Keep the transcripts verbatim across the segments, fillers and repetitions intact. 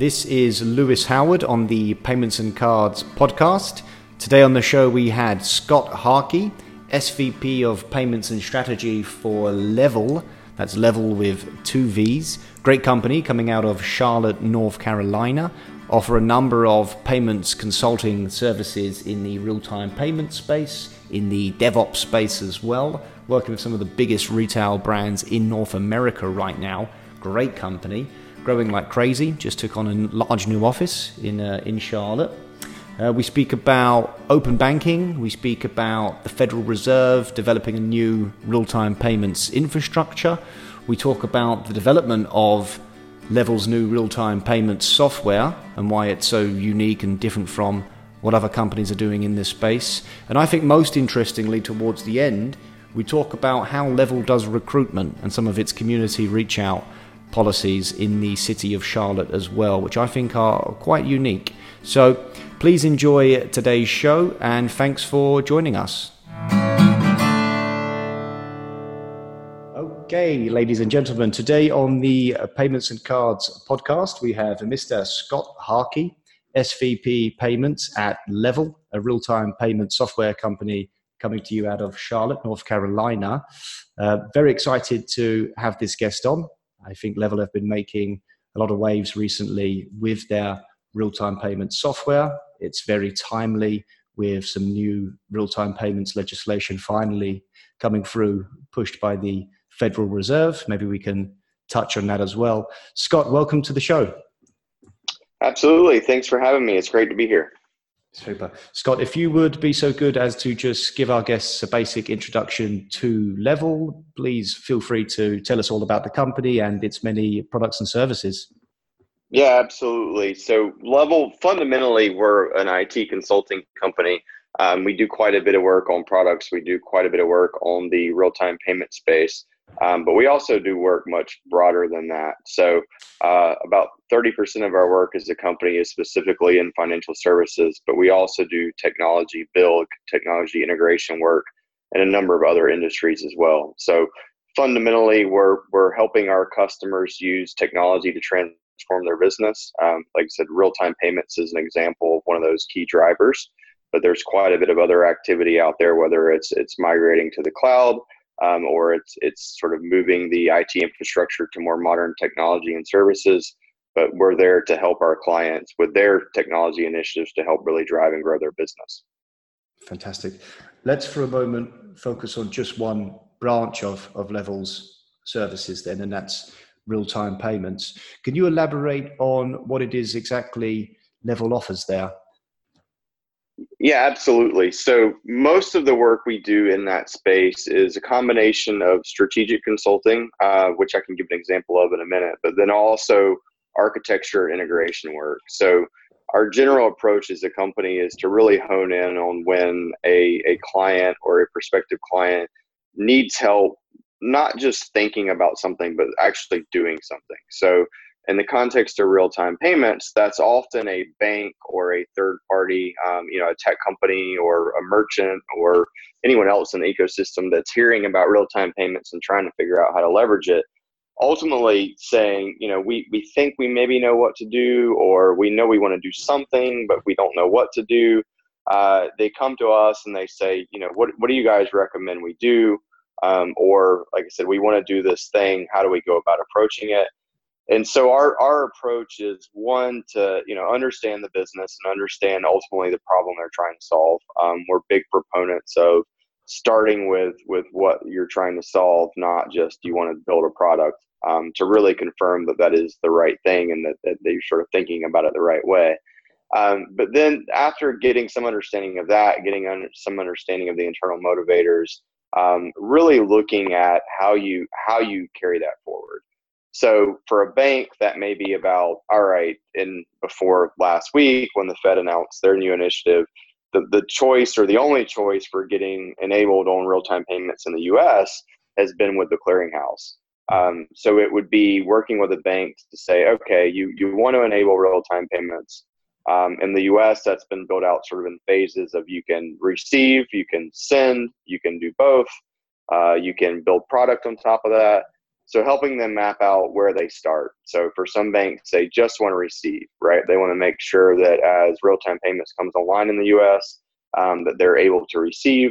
This is Lewis Howard on the Payments and Cards podcast. Today on the show we had Scott Harkey, S V P of Payments and Strategy for Level. That's Level with two V's. Great company coming out of Charlotte, North Carolina. Offer a number of payments consulting services in the real-time payment space, in the DevOps space as well. Working with some of the biggest retail brands in North America right now. Great company. Growing like crazy, just took on a large new office in uh, in Charlotte. Uh, we speak about open banking, we speak about the Federal Reserve developing a new real-time payments infrastructure. We talk about the development of Level's new real-time payments software and why it's so unique and different from what other companies are doing in this space. And I think most interestingly, towards the end, we talk about how Level does recruitment and some of its community reach out policies in the city of Charlotte as well, which I think are quite unique. So please enjoy today's show and thanks for joining us. Okay, ladies and gentlemen, today on the Payments and Cards podcast, we have Mister Scott Harkey, S V P Payments at Level, a real-time payment software company coming to you out of Charlotte, North Carolina. Uh, very excited to have this guest on. I think Level have been making a lot of waves recently with their real-time payment software. It's very timely with some new real-time payments legislation finally coming through, pushed by the Federal Reserve. Maybe we can touch on that as well. Scott, welcome to the show. Absolutely. Thanks for having me. It's great to be here. Super. Scott, if you would be so good as to just give our guests a basic introduction to Level, please feel free to tell us all about the company and its many products and services. Yeah, absolutely. So Level, fundamentally, we're an I T consulting company. Um, we do quite a bit of work on products. We do quite a bit of work on the real-time payment space. Um, but we also do work much broader than that. So uh, about thirty percent of our work as a company is specifically in financial services, but we also do technology build, technology integration work, and a number of other industries as well. So fundamentally, we're we're helping our customers use technology to transform their business. Um, like I said, real-time payments is an example of one of those key drivers, but there's quite a bit of other activity out there, whether it's it's migrating to the cloud, Um, or it's it's sort of moving the I T infrastructure to more modern technology and services. But we're there to help our clients with their technology initiatives to help really drive and grow their business. Fantastic. Let's for a moment focus on just one branch of, of Level's services then, and that's real-time payments. Can you elaborate on what it is exactly Level offers there? Yeah, absolutely. So most of the work we do in that space is a combination of strategic consulting, uh, which I can give an example of in a minute, but then also architecture integration work. So our general approach as a company is to really hone in on when a, a client or a prospective client needs help, not just thinking about something, but actually doing something. So in the context of real-time payments, that's often a bank or a third party, um, you know, a tech company or a merchant or anyone else in the ecosystem that's hearing about real-time payments and trying to figure out how to leverage it. Ultimately saying, you know, we, we think we maybe know what to do, or we know we want to do something, but we don't know what to do. Uh, they come to us and they say, you know, what, what do you guys recommend we do? Um, or like I said, we want to do this thing. How do we go about approaching it? And so our, our approach is one to, you know, understand the business and understand ultimately the problem they're trying to solve. Um, we're big proponents of starting with, with what you're trying to solve, not just you want to build a product, um, to really confirm that that is the right thing and that, that you're sort of thinking about it the right way. Um, but then after getting some understanding of that, getting under, some understanding of the internal motivators, um, really looking at how you how you carry that forward. So for a bank, that may be about, all right, and before last week when the Fed announced their new initiative, the, the choice or the only choice for getting enabled on real-time payments in the U S has been with the clearinghouse. Um, so it would be working with a bank to say, okay, you, you want to enable real-time payments. Um, in the U S, that's been built out sort of in phases of you can receive, you can send, you can do both, uh, you can build product on top of that. So helping them map out where they start. So for some banks, they just want to receive, right? They want to make sure that as real-time payments comes online in the U S, um, that they're able to receive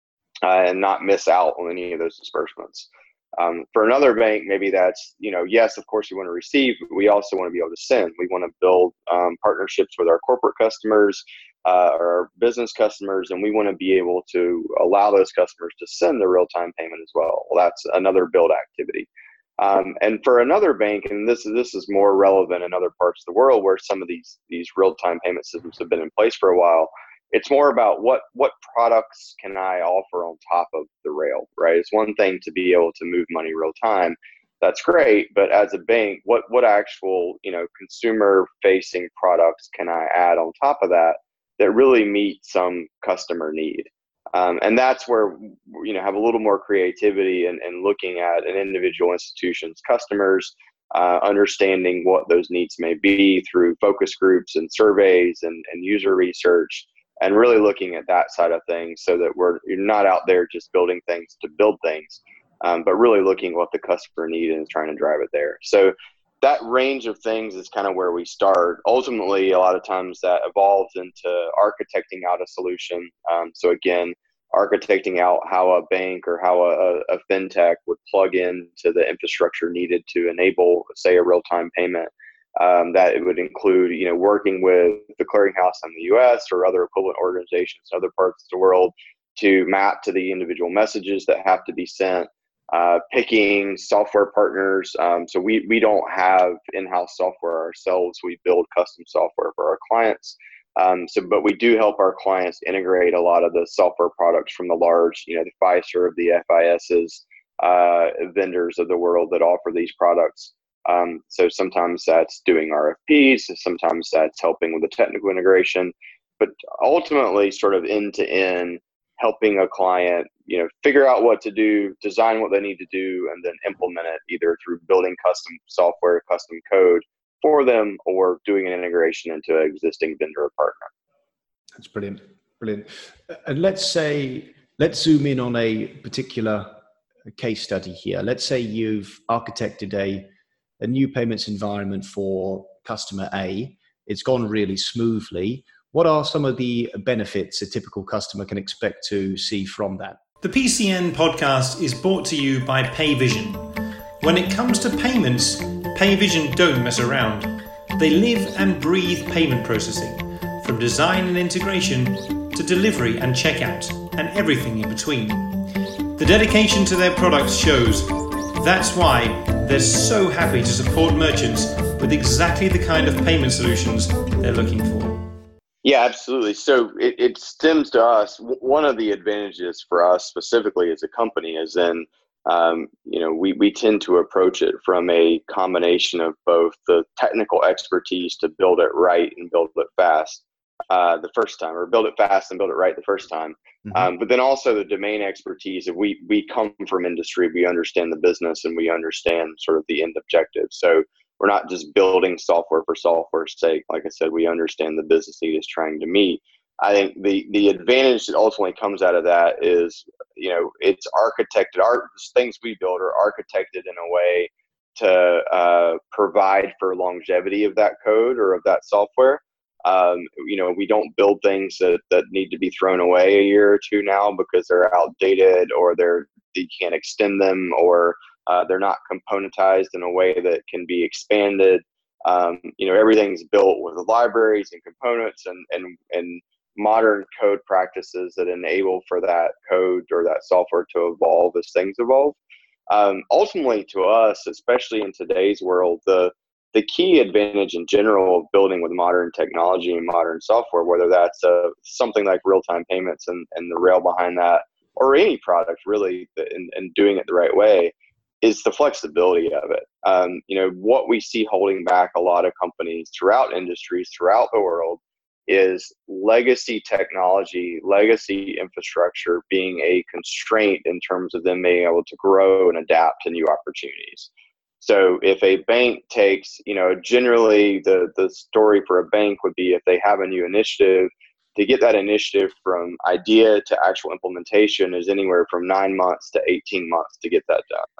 uh, and not miss out on any of those disbursements. Um, for another bank, maybe that's, you know, yes, of course we want to receive, but we also want to be able to send. We want to build um, partnerships with our corporate customers, uh, our business customers, and we want to be able to allow those customers to send the real-time payment as well. Well, that's another build activity. Um, and for another bank, and this is this is more relevant in other parts of the world where some of these these real-time payment systems have been in place for a while, it's more about what what products can I offer on top of the rail, right? It's one thing to be able to move money real time. That's great, but as a bank, what what actual, you know, consumer-facing products can I add on top of that that really meet some customer need? Um, and that's where, you know, have a little more creativity and in, in looking at an individual institution's customers, uh, understanding what those needs may be through focus groups and surveys and, and user research, and really looking at that side of things so that we're you're not out there just building things to build things, um, but really looking what the customer needs and trying to drive it there. So that range of things is kind of where we start. Ultimately, a lot of times that evolves into architecting out a solution. Um, so again, architecting out how a bank or how a, a fintech would plug into the infrastructure needed to enable, say, a real-time payment. Um, that it would include, you know, working with the clearinghouse in the U S or other equivalent organizations in other parts of the world to map to the individual messages that have to be sent. Uh, picking software partners. Um, so we, we don't have in-house software ourselves. We build custom software for our clients. Um, so, but we do help our clients integrate a lot of the software products from the large, you know, the Fiserv, the F I S's, uh, vendors of the world that offer these products. Um, so sometimes that's doing R F Ps, sometimes that's helping with the technical integration, but ultimately sort of end to end, helping a client, you know, figure out what to do, design what they need to do, and then implement it either through building custom software, custom code for them, or doing an integration into an existing vendor or partner. That's brilliant, brilliant. And let's say, let's zoom in on a particular case study here. Let's say you've architected a, a new payments environment for customer A. It's gone really smoothly. What are some of the benefits a typical customer can expect to see from that? The P C N podcast is brought to you by Payvision. When it comes to payments, Payvision don't mess around. They live and breathe payment processing, from design and integration to delivery and checkout, and everything in between. The dedication to their products shows. That's why they're so happy to support merchants with exactly the kind of payment solutions they're looking for. Yeah, absolutely. So it, it stems to us. One of the advantages for us specifically as a company is in, um, you know, we, we tend to approach it from a combination of both the technical expertise to build it right and build it fast uh, the first time, or build it fast and build it right the first time. Mm-hmm. Um, but then also the domain expertise. If we, we come from industry, we understand the business and we understand sort of the end objective. So we're not just building software for software's sake. Like I said, we understand the business need is trying to meet. I think the the advantage that ultimately comes out of that is, you know, it's architected. Our things we build are architected in a way to uh, provide for longevity of that code or of that software. Um, you know, we don't build things that, that need to be thrown away a year or two now because they're outdated or they're you can't extend them, or Uh, they're not componentized in a way that can be expanded. Um, you know, everything's built with libraries and components and, and, and modern code practices that enable for that code or that software to evolve as things evolve. Um, ultimately, to us, especially in today's world, the the key advantage in general of building with modern technology and modern software, whether that's uh, something like real-time payments and, and the rail behind that, or any product really, and, and doing it the right way, is the flexibility of it. Um, you know, what we see holding back a lot of companies throughout industries, throughout the world, is legacy technology, legacy infrastructure being a constraint in terms of them being able to grow and adapt to new opportunities. So if a bank takes, you know, generally the, the story for a bank would be if they have a new initiative, to get that initiative from idea to actual implementation is anywhere from nine months to eighteen months to get that done.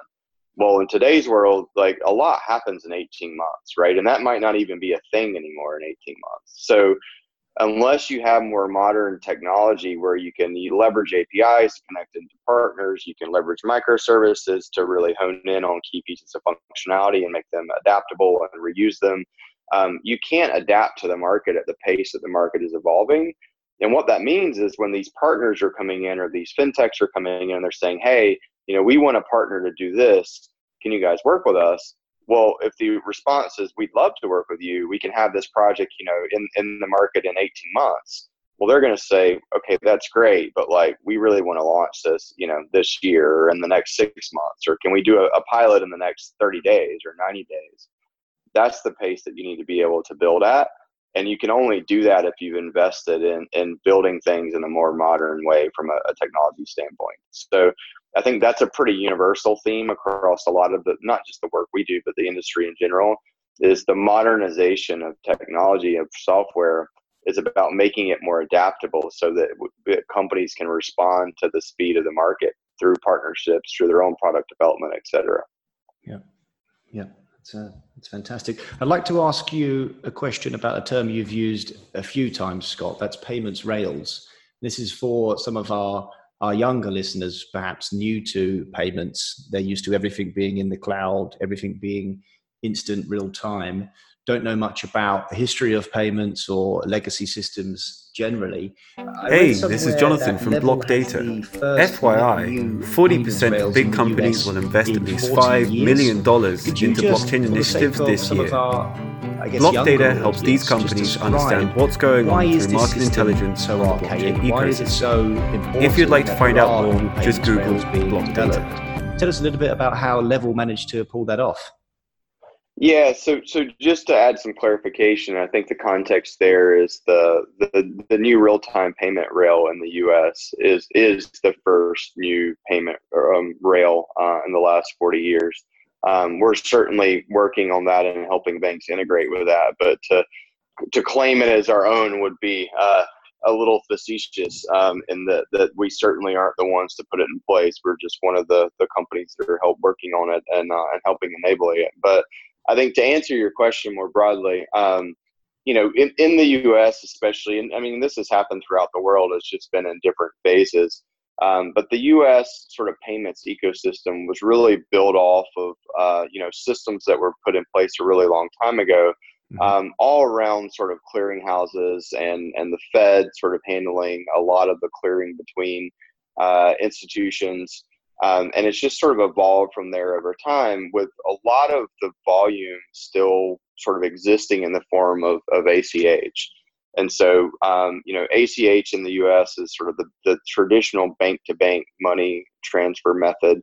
Well, in today's world, like a lot happens in eighteen months, right? And that might not even be a thing anymore in eighteen months. So unless you have more modern technology where you can you leverage A P Is to connect into partners, you can leverage microservices to really hone in on key pieces of functionality and make them adaptable and reuse them. Um, you can't adapt to the market at the pace that the market is evolving. And what that means is when these partners are coming in or these fintechs are coming in and they're saying, hey, you know, we want a partner to do this. Can you guys work with us? Well, if the response is, we'd love to work with you, we can have this project, you know, in, in the market in eighteen months. Well, they're going to say, okay, that's great, but like, we really want to launch this, you know, this year or in the next six months, or can we do a, a pilot in the next thirty days or ninety days? That's the pace that you need to be able to build at. And you can only do that if you've invested in, in building things in a more modern way from a, a technology standpoint. So I think that's a pretty universal theme across a lot of the, not just the work we do, but the industry in general, is the modernization of technology, of software, is about making it more adaptable so that w- companies can respond to the speed of the market through partnerships, through their own product development, et cetera. Yeah, yeah. It's, uh, it's fantastic. I'd like to ask you a question about a term you've used a few times, Scott. That's payments rails. This is for some of our, our younger listeners, perhaps new to payments. They're used to everything being in the cloud, everything being instant real time, don't know much about the history of payments or legacy systems generally. Hey, this is Jonathan from Block Data. F Y I, forty percent of big companies will invest at least five million dollars into blockchain initiatives this year. Block Data helps these companies understand what's going on through market intelligence so archaic? Why is it so important? If you'd like to find out more, just Google Block Data. Tell us a little bit about how Level managed to pull that off. Yeah, so so just to add some clarification, I think the context there is the the, the new real-time payment rail in the U S is is the first new payment um, rail uh, in the last forty years. Um, we're certainly working on that and helping banks integrate with that, but to to claim it as our own would be uh, a little facetious um, in that that we certainly aren't the ones to put it in place. We're just one of the the companies that are help working on it and uh, and helping enable it, but I think to answer your question more broadly, um, you know, in, in the U S especially, and I mean, this has happened throughout the world, it's just been in different phases. Um, but the U S sort of payments ecosystem was really built off of, uh, you know, systems that were put in place a really long time ago, um, all around sort of clearinghouses and, and the Fed sort of handling a lot of the clearing between uh, institutions. Um, and it's just sort of evolved from there over time, with a lot of the volume still sort of existing in the form of, of A C H. And so, um, you know, A C H in the U S is sort of the, the traditional bank-to-bank money transfer method.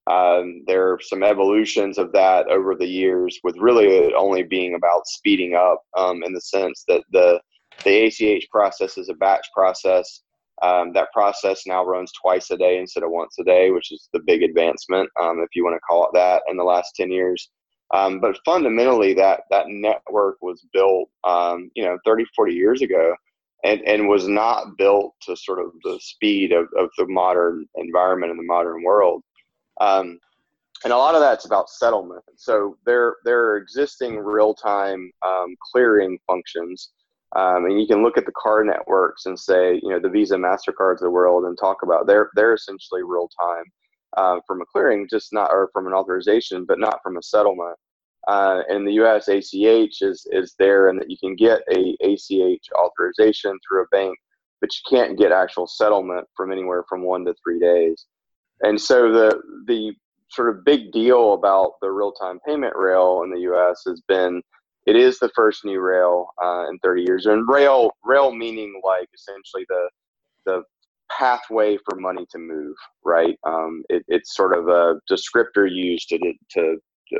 Um, there are some evolutions of that over the years, with really only being about speeding up um, in the sense that the, the A C H process is a batch process. Um, that process now runs twice a day instead of once a day, which is the big advancement, um, if you want to call it that, in the last ten years. Um, but fundamentally, that that network was built, um, you know, thirty, forty years ago, and, and was not built to sort of the speed of, of the modern environment in the modern world. Um, and a lot of that's about settlement. So there, there are existing real-time um, clearing functions. Um, and you can look at the card networks and say, you know, the Visa, MasterCards of the world, and talk about they're they're essentially real time uh, from a clearing, just not, or from an authorization, but not from a settlement. Uh, in the U S, A C H is is there, and that you can get a A C H authorization through a bank, but you can't get actual settlement from anywhere from one to three days. And so the the sort of big deal about the real time payment rail in the U S has been, it is the first new rail uh, in thirty years, and rail rail meaning like essentially the the pathway for money to move, right? Um, it, it's sort of a descriptor used to, to to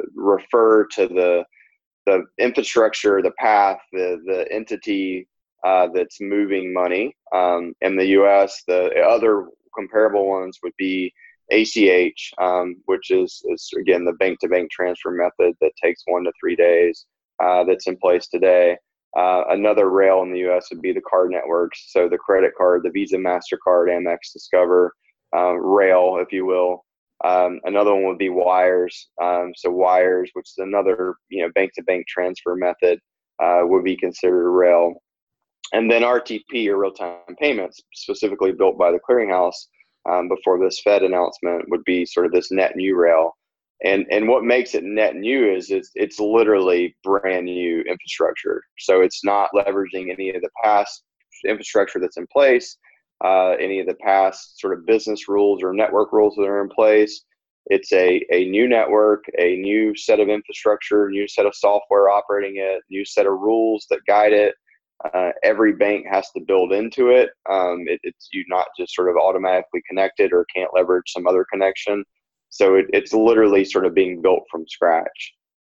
refer to the the infrastructure, the path, the the entity uh, that's moving money. Um, in the U S, the other comparable ones would be A C H, um, which is is again the bank to bank transfer method that takes one to three days. Uh, that's in place today. Uh, another rail in the U S would be the card networks. So the credit card, the Visa, MasterCard, Amex, Discover uh, rail, if you will. Um, another one would be wires. Um, so wires, which is another, you know, bank-to-bank transfer method, uh, would be considered a rail. And then R T P, or real-time payments, specifically built by the clearinghouse um, before this Fed announcement, would be sort of this net new rail. And and what makes it net new is it's, it's literally brand new infrastructure. So it's not leveraging any of the past infrastructure that's in place, uh, any of the past sort of business rules or network rules that are in place. It's a, a new network, a new set of infrastructure, new set of software operating it, new set of rules that guide it. Uh, every bank has to build into it. Um, it it's you not just sort of automatically connected or can't leverage some other connection. So it, it's literally sort of being built from scratch.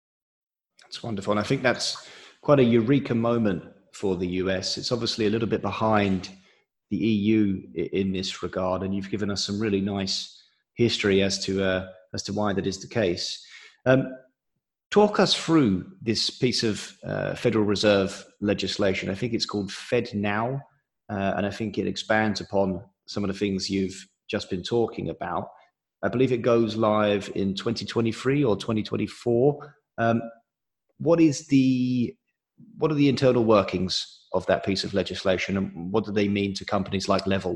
That's wonderful. And I think that's quite a eureka moment for the U S. It's obviously a little bit behind the E U in this regard, and you've given us some really nice history as to uh, as to why that is the case. Um, talk us through this piece of uh, Federal Reserve legislation. I think it's called FedNow, uh, and I think it expands upon some of the things you've just been talking about. I believe it goes live in twenty twenty-three or twenty twenty-four. Um, what is the what are the internal workings of that piece of legislation, and what do they mean to companies like Level?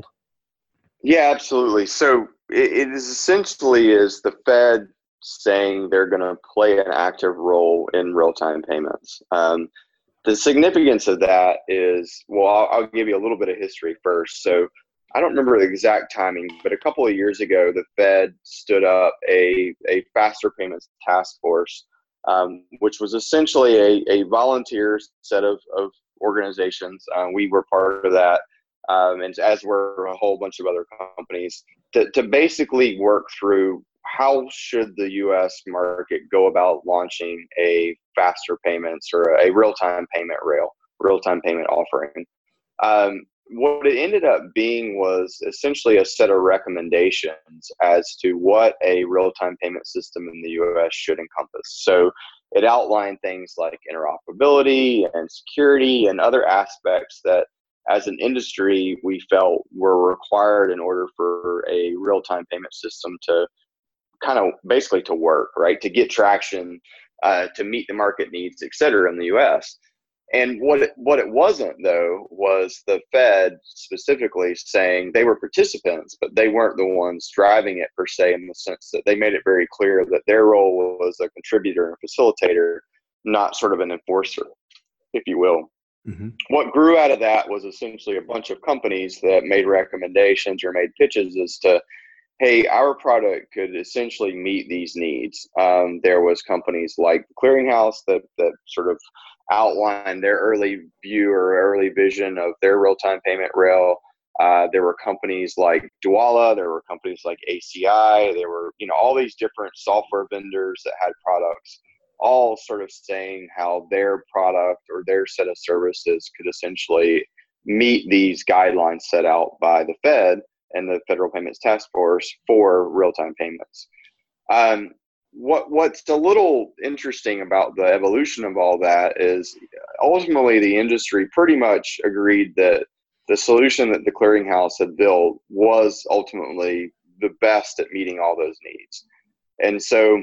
Yeah, absolutely. So it, it is essentially is the Fed saying they're going to play an active role in real-time payments. Um, the significance of that is, well, I'll, I'll give you a little bit of history first. So I don't remember the exact timing, but a couple of years ago, the Fed stood up a, a faster payments task force, um, which was essentially a, a volunteer set of, of organizations. Uh, we were part of that, um, and as were a whole bunch of other companies, to, to basically work through how should the U S market go about launching a faster payments or a real-time payment rail, real-time payment offering. Um, what it ended up being was essentially a set of recommendations as to what a real-time payment system in the U S should encompass. So it outlined things like interoperability and security and other aspects that as an industry we felt were required in order for a real-time payment system to kind of basically to work, right? To get traction, uh, to meet the market needs, et cetera, in the U S. And what it, what it wasn't, though, was the Fed specifically saying they were participants, but they weren't the ones driving it per se, in the sense that they made it very clear that their role was a contributor and facilitator, not sort of an enforcer, if you will. Mm-hmm. What grew out of that was essentially a bunch of companies that made recommendations or made pitches as to, hey, our product could essentially meet these needs. Um, there was companies like the Clearinghouse that that sort of outlined their early view or early vision of their real-time payment rail. Uh, there were companies like Dwolla, there were companies like A C I, there were, you know, all these different software vendors that had products, all sort of saying how their product or their set of services could essentially meet these guidelines set out by the Fed and the Federal Payments Task Force for real-time payments. Um, what what's a little interesting about the evolution of all that is ultimately the industry pretty much agreed that the solution that the Clearinghouse had built was ultimately the best at meeting all those needs. And so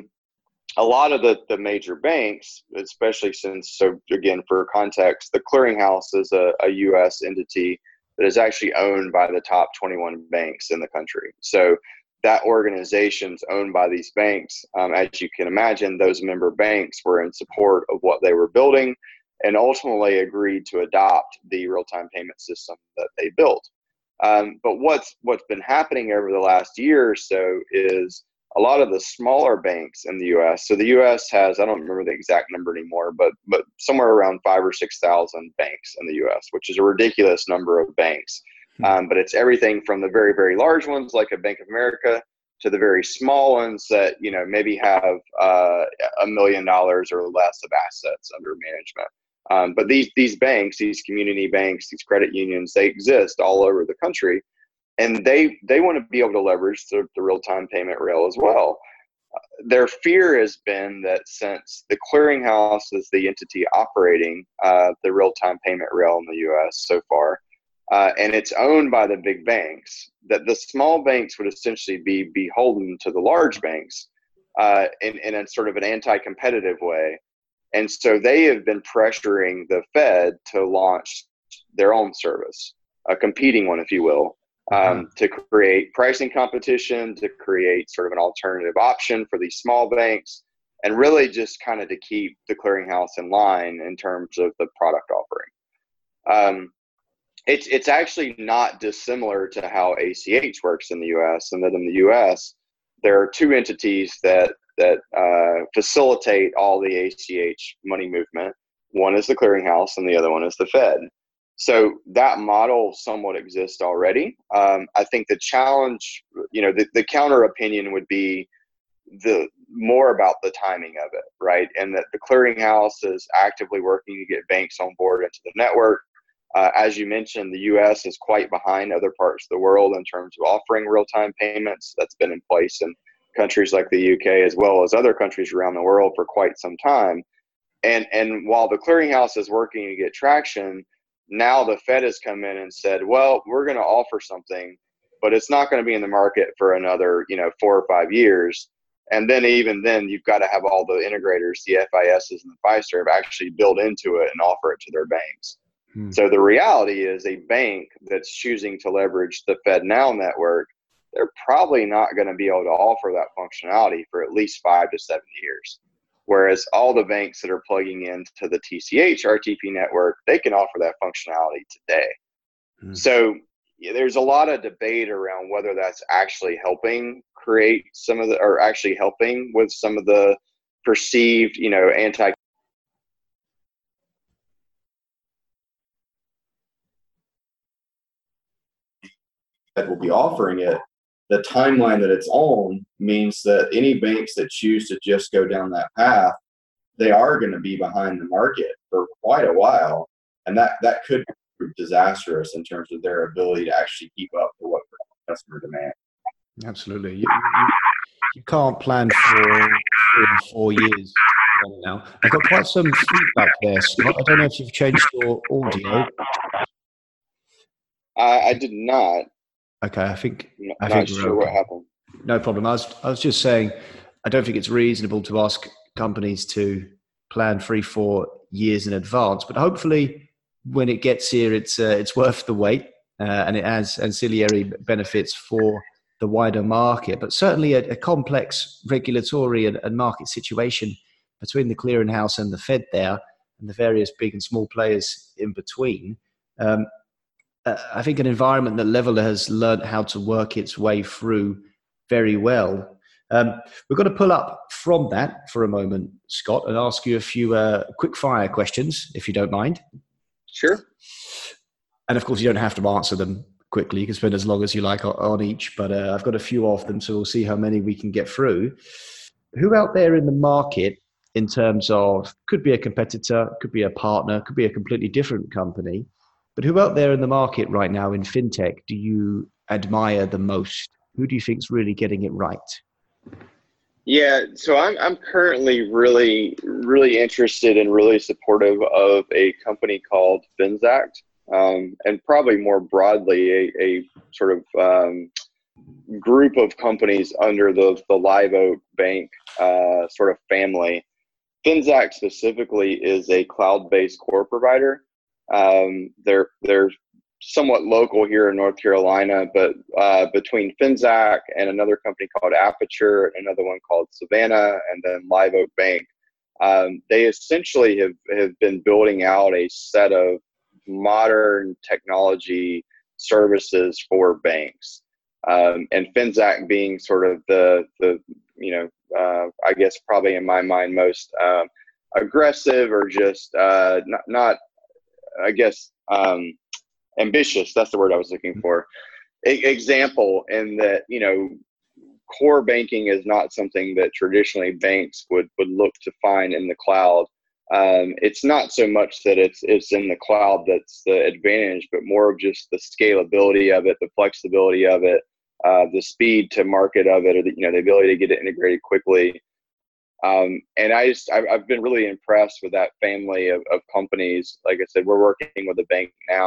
a lot of the, the major banks, especially since, so again, for context, the Clearinghouse is a, a U S entity that is actually owned by the top twenty-one banks in the country. So that organization's owned by these banks. Um, as you can imagine, those member banks were in support of what they were building and ultimately agreed to adopt the real-time payment system that they built. Um, but what's what's been happening over the last year or so is a lot of the smaller banks in the U S. So the U S has, I don't remember the exact number anymore, but but somewhere around five or six thousand banks in the U S, which is a ridiculous number of banks. Hmm. Um, but it's everything from the very, very large ones like a Bank of America to the very small ones that, you know, maybe have uh, a million dollars or less of assets under management. Um, but these these banks, these community banks, these credit unions, they exist all over the country. And they they want to be able to leverage the, the real-time payment rail as well. Uh, their fear has been that since the Clearinghouse is the entity operating uh, the real-time payment rail in the U S so far, uh, and it's owned by the big banks, that the small banks would essentially be beholden to the large banks uh, in, in a sort of an anti-competitive way. And so they have been pressuring the Fed to launch their own service, a competing one, if you will, um, mm-hmm. to create pricing competition, to create sort of an alternative option for these small banks, and really just kind of to keep the clearinghouse in line in terms of the product offering. Um, it's it's actually not dissimilar to how A C H works in the U S, and that in the U S there are two entities that that uh, facilitate all the A C H money movement. One is the clearinghouse, and the other one is the Fed. So that model somewhat exists already. Um, I think the challenge, you know, the, the counter opinion would be the more about the timing of it, right? And that the clearinghouse is actively working to get banks on board into the network. Uh, as you mentioned, the U S is quite behind other parts of the world in terms of offering real-time payments. That's been in place in countries like the U K as well as other countries around the world for quite some time. And and while the clearinghouse is working to get traction, now the Fed has come in and said, well, we're going to offer something, but it's not going to be in the market for another, you know, four or five years. And then even then, you've got to have all the integrators, the F I Ss and the Fiserv, actually build into it and offer it to their banks. Hmm. So the reality is a bank that's choosing to leverage the FedNow network, they're probably not going to be able to offer that functionality for at least five to seven years. Whereas all the banks that are plugging into the T C H R T P network, they can offer that functionality today. Mm. So yeah, there's a lot of debate around whether that's actually helping create some of the, or actually helping with some of the perceived, you know, anti- that will be offering it. The timeline that it's on means that any banks that choose to just go down that path, they are going to be behind the market for quite a while. And that, that could be disastrous in terms of their ability to actually keep up with what customer demand. Absolutely. You, you, you can't plan for three or four years now. I've got quite some feedback there, Scott. I don't know if you've changed your audio. I, I did not. Okay, I think I'm I not think sure we're what okay. happened. No problem. I was I was just saying, I don't think it's reasonable to ask companies to plan three, four years in advance. But hopefully, when it gets here, it's uh, it's worth the wait, uh, and it has ancillary benefits for the wider market. But certainly, a, a complex regulatory and, and market situation between the clearinghouse and the Fed there, and the various big and small players in between. Um, Uh, I think an environment that Leveler has learned how to work its way through very well. Um, we're going to pull up from that for a moment, Scott, and ask you a few uh, quick fire questions, if you don't mind. Sure. And of course, you don't have to answer them quickly. You can spend as long as you like on, on each, but uh, I've got a few of them, so we'll see how many we can get through. Who out there in the market, in terms of, could be a competitor, could be a partner, could be a completely different company, but who out there in the market right now in fintech do you admire the most? Who do you think is really getting it right? Yeah, so I'm I'm currently really really interested and really supportive of a company called Finxact, um, and probably more broadly a, a sort of um, group of companies under the the Live Oak Bank uh, sort of family. Finxact specifically is a cloud-based core provider. Um, they're they're somewhat local here in North Carolina, but uh, between Finxact and another company called Aperture, another one called Savannah, and then Live Oak Bank, um, they essentially have, have been building out a set of modern technology services for banks. Um, and Finxact being sort of the, the you know, uh, I guess probably in my mind most uh, aggressive or just uh, not, not I guess, um, ambitious, that's the word I was looking for. A- example in that, you know, core banking is not something that traditionally banks would, would look to find in the cloud. Um, it's not so much that it's it's in the cloud that's the advantage, but more of just the scalability of it, the flexibility of it, uh, the speed to market of it, or the, you know, the ability to get it integrated quickly. Um, and I just, I've, I've been really impressed with that family of, of companies. Like I said, we're working with a bank now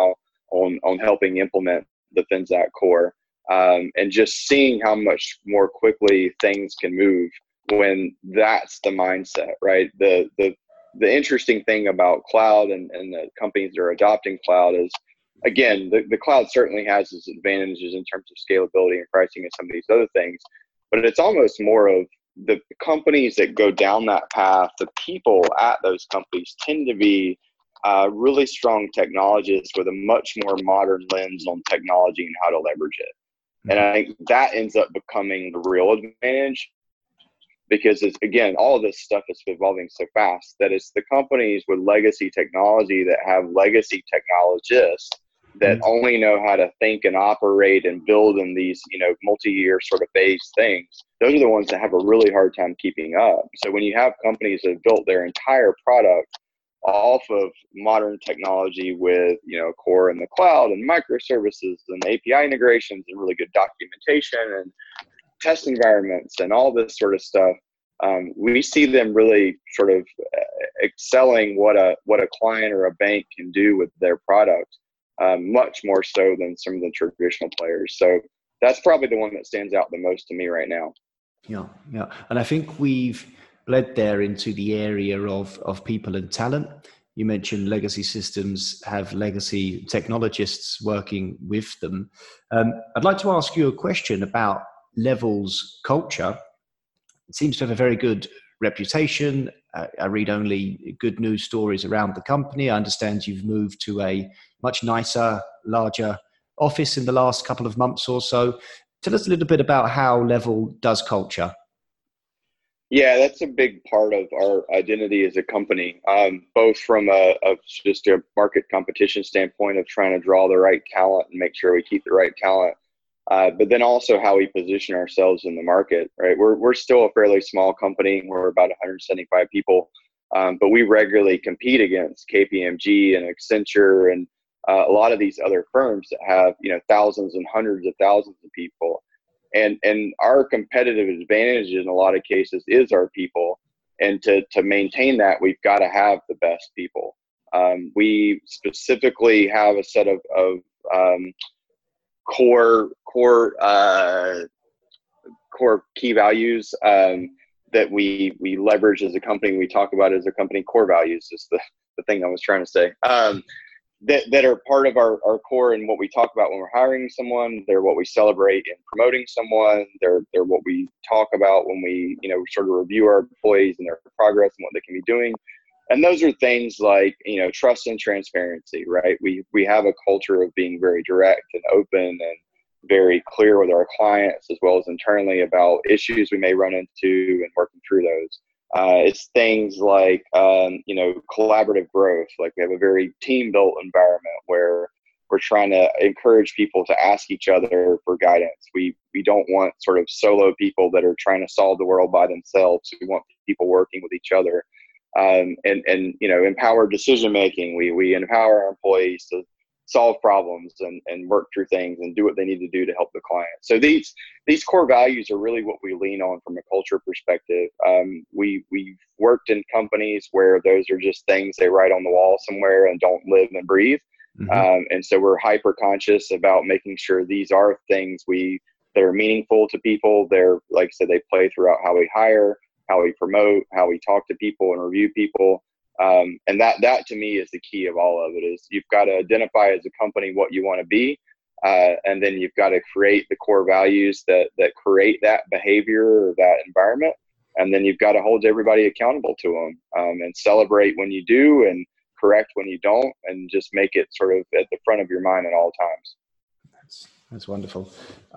on on helping implement the Finxact core, um, and just seeing how much more quickly things can move when that's the mindset, right? The the the interesting thing about cloud and, and the companies that are adopting cloud is, again, the, the cloud certainly has its advantages in terms of scalability and pricing and some of these other things, but it's almost more of the companies that go down that path, the people at those companies tend to be uh, really strong technologists with a much more modern lens on technology and how to leverage it. And I think that ends up becoming the real advantage, because it's, again, all of this stuff is evolving so fast that it's the companies with legacy technology that have legacy technologists that only know how to think and operate and build in these, you know, multi-year sort of phase things. Those are the ones that have a really hard time keeping up. So when you have companies that have built their entire product off of modern technology with, you know, core in the cloud and microservices and A P I integrations and really good documentation and test environments and all this sort of stuff, um, we see them really sort of excelling what a what a client or a bank can do with their product, um, much more so than some of the traditional players. So that's probably the one that stands out the most to me right now. Yeah, yeah, and I think we've led there into the area of of people and talent. You mentioned legacy systems have legacy technologists working with them. Um, I'd like to ask you a question about Level's culture. It seems to have a very good reputation. Uh, I read only good news stories around the company. I understand you've moved to a much nicer, larger office in the last couple of months or so. Tell us a little bit about how Level does culture. Yeah, that's a big part of our identity as a company, um, both from a, a just a market competition standpoint of trying to draw the right talent and make sure we keep the right talent. Uh, but then also how we position ourselves in the market, right? We're we're still a fairly small company. We're about one hundred seventy-five people, um, but we regularly compete against K P M G and Accenture and uh, a lot of these other firms that have, you know, thousands and hundreds of thousands of people. And and our competitive advantage in a lot of cases is our people. And to to maintain that, we've got to have the best people. Um, we specifically have a set of of um, core core uh, core key values um, that we we leverage as a company. We talk about as a company. Core values is the, the thing I was trying to say. Um, that that are part of our, our core and what we talk about when we're hiring someone. They're what we celebrate in promoting someone. They're they're what we talk about when we, you know, sort of review our employees and their progress and what they can be doing. And those are things like, you know, trust and transparency, right? We we have a culture of being very direct and open and very clear with our clients as well as internally about issues we may run into and working through those. Uh, it's things like, um, you know, collaborative growth. Like we have a very team-built environment where we're trying to encourage people to ask each other for guidance. We we don't want sort of solo people that are trying to solve the world by themselves. We want people working with each other. Um, and, and, you know, empower decision-making. We, we empower our employees to solve problems and, and work through things and do what they need to do to help the client. So these, these core values are really what we lean on from a culture perspective. Um, we, we've worked in companies where those are just things they write on the wall somewhere and don't live and breathe. Mm-hmm. Um, and so we're hyper conscious about making sure these are things we, that are meaningful to people. They're, like I said, they play throughout how we hire, how we promote, how we talk to people and review people. Um, and that, that to me is the key of all of it. Is you've got to identify as a company what you want to be. Uh, and then you've got to create the core values that, that create that behavior or that environment. And then you've got to hold everybody accountable to them, um, and celebrate when you do and correct when you don't, and just make it sort of at the front of your mind at all times. That's, that's wonderful.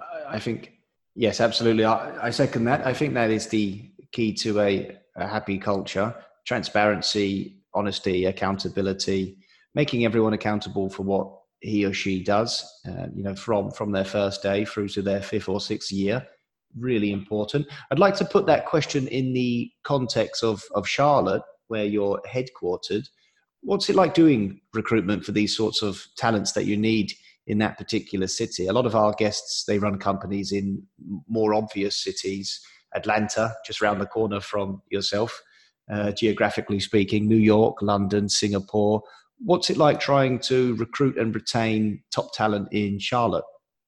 I think, yes, absolutely. I, I second that. I think that is the key to a, a happy culture. Transparency, honesty, accountability, making everyone accountable for what he or she does, uh, you know, from, from their first day through to their fifth or sixth year. Really important. I'd like to put that question in the context of, of Charlotte, where you're headquartered. What's it like doing recruitment for these sorts of talents that you need in that particular city? A lot of our guests, they run companies in more obvious cities. Atlanta, just around the corner from yourself, uh, geographically speaking, New York, London, Singapore. what's it like trying to recruit and retain top talent in Charlotte?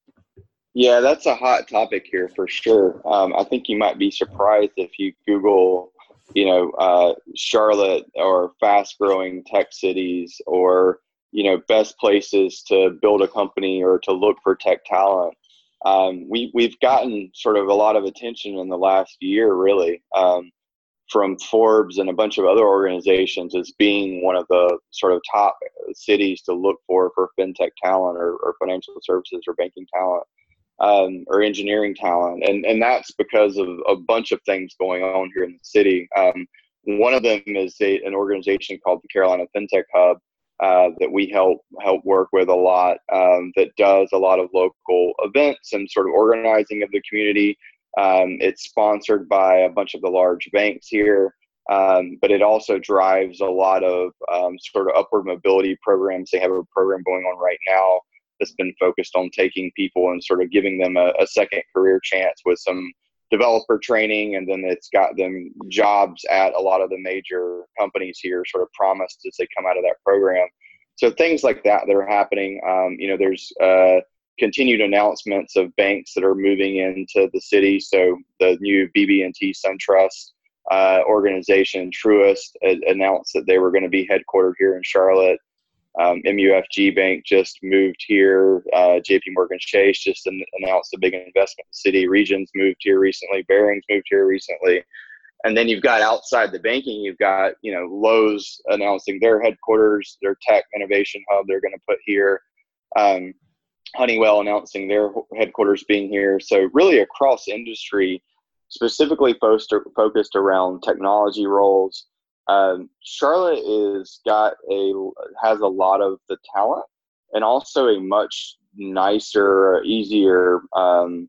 Yeah, that's a hot topic here for sure. Um, I think you might be surprised if you Google, you know, uh, Charlotte or fast growing tech cities or, you know, best places to build a company or to look for tech talent. Um, we, we've gotten sort of a lot of attention in the last year, really, um, from Forbes and a bunch of other organizations as being one of the sort of top cities to look for for fintech talent or, or financial services or banking talent. Um, or engineering talent. And, and that's because of a bunch of things going on here in the city. Um, one of them is a, an organization called the Carolina FinTech Hub uh, that we help help work with a lot, um, that does a lot of local events and sort of organizing of the community. Um, it's sponsored by a bunch of the large banks here, um, but it also drives a lot of um, sort of upward mobility programs. They have a program going on right now that's been focused on taking people and sort of giving them a, a second career chance with some developer training. And then it's got them jobs at a lot of the major companies here sort of promised as they come out of that program. So things like that that are happening. Um, you know, there's uh, continued announcements of banks that are moving into the city. So the new B B and T SunTrust uh, organization, Truist, uh, announced that they were going to be headquartered here in Charlotte. Um, M U F G Bank just moved here. Uh, J P Morgan Chase just an- announced a big investment in the city. Regions moved here recently. Barings moved here recently. And then you've got outside the banking, you've got, you know, Lowe's announcing their headquarters, their tech innovation hub they're going to put here. Um, Honeywell announcing their headquarters being here. So really across industry, specifically focused, focused around technology roles. Um, Charlotte is got a has a lot of the talent and also a much nicer, easier. Um,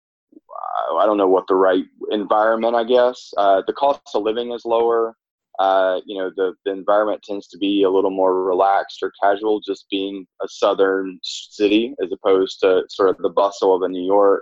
I don't know what the right environment. I guess uh, the cost of living is lower. Uh, you know, the, the environment tends to be a little more relaxed or casual, just being a southern city as opposed to sort of the bustle of a New York.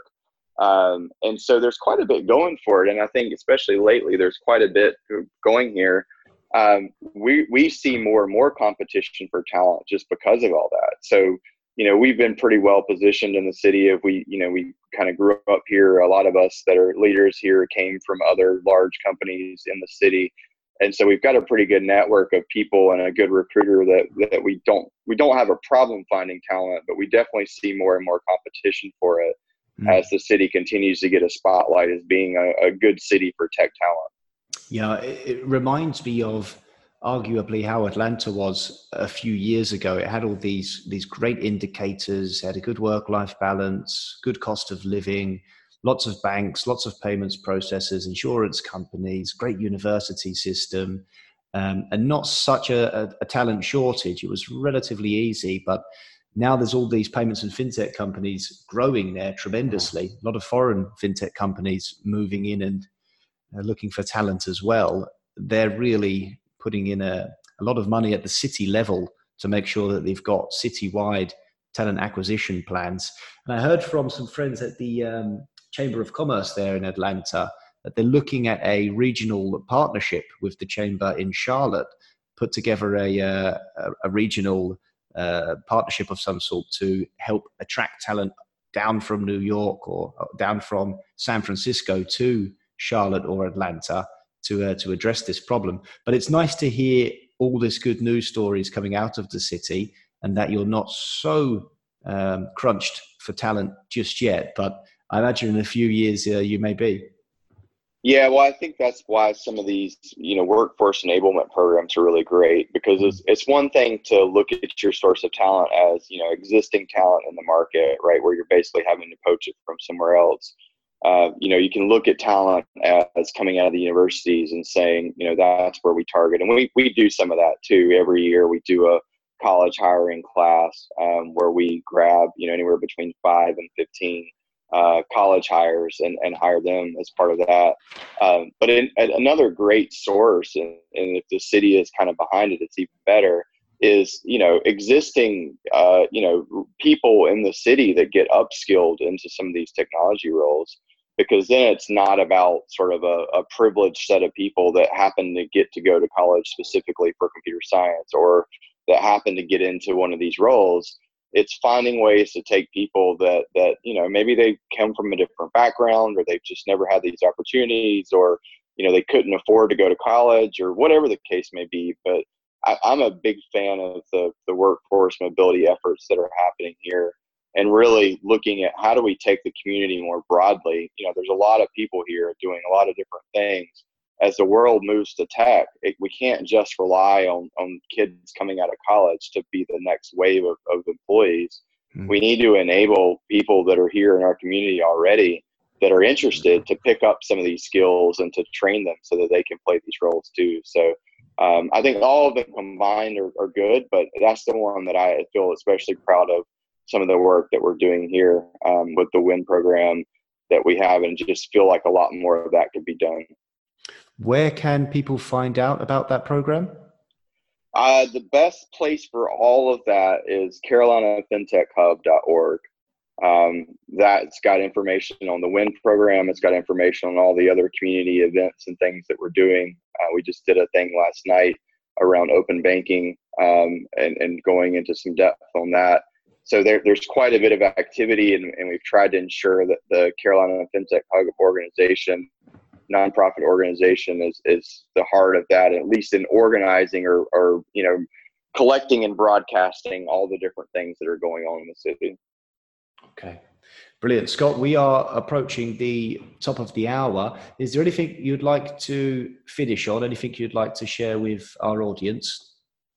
Um, and so there's quite a bit going for it. And I think especially lately, there's quite a bit going here. Um, we, we see more and more competition for talent just because of all that. So, you know, we've been pretty well positioned in the city. If we, you know, we kind of grew up here. A lot of us that are leaders here came from other large companies in the city. And so we've got a pretty good network of people and a good recruiter that, that we don't, we don't have a problem finding talent, but we definitely see more and more competition for it. Mm. As the city continues to get a spotlight as being a, a good city for tech talent. Yeah, it, it reminds me of arguably how Atlanta was a few years ago. It had all these these great indicators, had a good work-life balance, good cost of living, lots of banks, lots of payments processors, insurance companies, great university system, um, and not such a, a, a talent shortage. It was relatively easy, but now there's all these payments and fintech companies growing there tremendously. A lot of foreign fintech companies moving in and uh, looking for talent as well. They're really putting in a, a lot of money at the city level to make sure that they've got citywide talent acquisition plans. And I heard from some friends at the um, Chamber of Commerce there in Atlanta that they're looking at a regional partnership with the Chamber in Charlotte, put together a, uh, a, a regional Uh, partnership of some sort to help attract talent down from New York or down from San Francisco to Charlotte or Atlanta to uh, to address this problem. But it's nice to hear all this good news stories coming out of the city and that you're not so um, crunched for talent just yet. But I imagine in a few years uh, you may be. Yeah, well, I think that's why some of these, you know, workforce enablement programs are really great, because it's, it's one thing to look at your source of talent as, you know, existing talent in the market, right, where you're basically having to poach it from somewhere else. Uh, you know, you can look at talent as coming out of the universities and saying, you know, that's where we target. And we, we do some of that too. Every year we do a college hiring class um, where we grab, you know, anywhere between five and fifteen Uh, college hires and, and hire them as part of that. Um, but in, another great source, and, and if the city is kind of behind it, it's even better, is, you know, existing, uh, you know, people in the city that get upskilled into some of these technology roles, because then it's not about sort of a, a privileged set of people that happen to get to go to college specifically for computer science, or that happen to get into one of these roles. It's finding ways to take people that, that, you know, maybe they come from a different background, or they've just never had these opportunities, or, you know, they couldn't afford to go to college, or whatever the case may be. But I, I'm a big fan of the, the workforce mobility efforts that are happening here, and really looking at how do we take the community more broadly. You know, there's a lot of people here doing a lot of different things. As the world moves to tech, it, we can't just rely on, on kids coming out of college to be the next wave of, of employees. Mm-hmm. We need to enable people that are here in our community already that are interested to pick up some of these skills and to train them so that they can play these roles too. So um, I think all of them combined are, are good, but that's the one that I feel especially proud of, some of the work that we're doing here um, with the W I N program that we have, and just feel like a lot more of that could be done. Where can people find out about that program? Uh, the best place for all of that is carolina fintech hub dot org. Um, that's got information on the W I N program. It's got information on all the other community events and things that we're doing. Uh, we just did a thing last night around open banking um, and, and going into some depth on that. So there, there's quite a bit of activity, and, and we've tried to ensure that the Carolina FinTech Hub organization, nonprofit organization, is is the heart of that, at least in organizing or, or you know, collecting and broadcasting all the different things that are going on in the city. Okay, brilliant. Scott, we are approaching the top of the hour. Is there anything you'd like to finish on? Anything you'd like to share with our audience?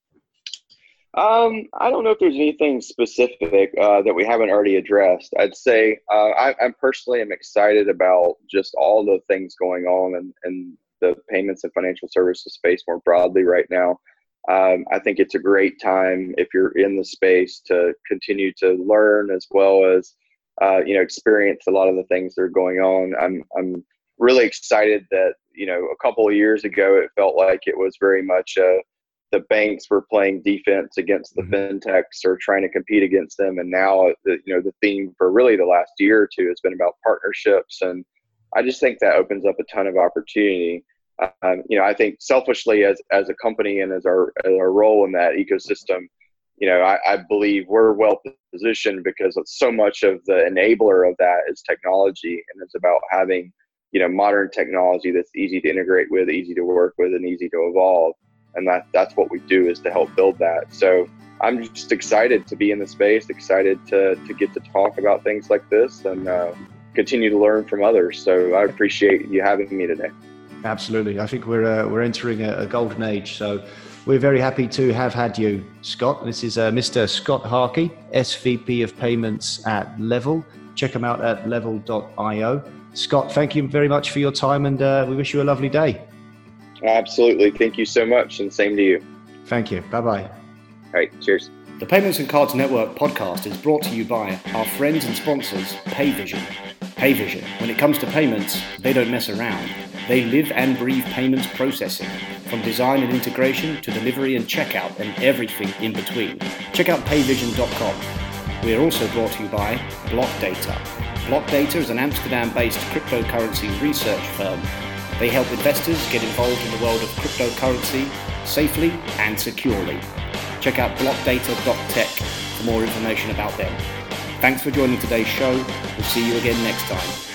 Um, I don't know if there's anything specific uh, that we haven't already addressed. I'd say uh, I, I personally am excited about just all the things going on in, in the payments and financial services space more broadly right now. Um, I think it's a great time, if you're in the space, to continue to learn as well as uh, you know, experience a lot of the things that are going on. I'm I'm really excited that, you know, a couple of years ago it felt like it was very much a the banks were playing defense against the mm-hmm. fintechs or trying to compete against them. And now, the, you know, the theme for really the last year or two has been about partnerships. And I just think that opens up a ton of opportunity. Um, you know, I think selfishly as, as a company and as our, as our role in that ecosystem, you know, I, I believe we're well positioned because so much of the enabler of that is technology. And it's about having, you know, modern technology that's easy to integrate with, easy to work with, and easy to evolve. And that that's what we do, is to help build that. So I'm just excited to be in the space, excited to to get to talk about things like this and uh, continue to learn from others. So I appreciate you having me today. Absolutely. I think we're uh, we're entering a, a golden age. So we're very happy to have had you, Scott. This is uh, Mister Scott Harkey, S V P of Payments at Level. Check him out at level dot io. Scott, thank you very much for your time, and uh, we wish you a lovely day. Absolutely. Thank you so much, and same to you. Thank you. Bye-bye. All right. Cheers. The Payments and Cards Network podcast is brought to you by our friends and sponsors, Payvision. Payvision, when it comes to payments, they don't mess around. They live and breathe payments processing, from design and integration to delivery and checkout and everything in between. Check out payvision dot com. We are also brought to you by Blockdata. Blockdata is an Amsterdam-based cryptocurrency research firm. They help investors get involved in the world of cryptocurrency safely and securely. Check out blockdata dot tech for more information about them. Thanks for joining today's show. We'll see you again next time.